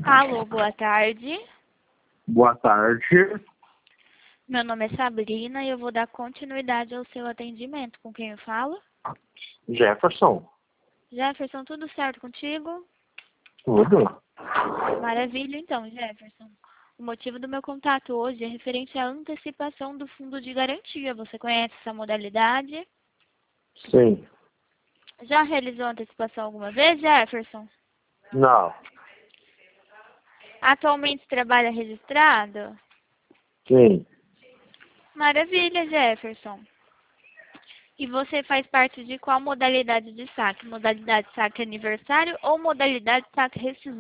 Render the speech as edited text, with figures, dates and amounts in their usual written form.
Alô, boa tarde. Boa tarde. Meu nome é Sabrina e eu vou dar continuidade ao seu atendimento. Com quem eu falo? Jefferson. Jefferson, tudo certo contigo? Tudo? Maravilha, então, Jefferson. O motivo do meu contato hoje é referente à antecipação do fundo de garantia. Você conhece essa modalidade? Sim. Já realizou antecipação alguma vez, Jefferson? Não. Atualmente trabalha registrado? Sim. Maravilha, Jefferson. E você faz parte de qual modalidade de saque? Modalidade saque aniversário ou modalidade saque rescisão?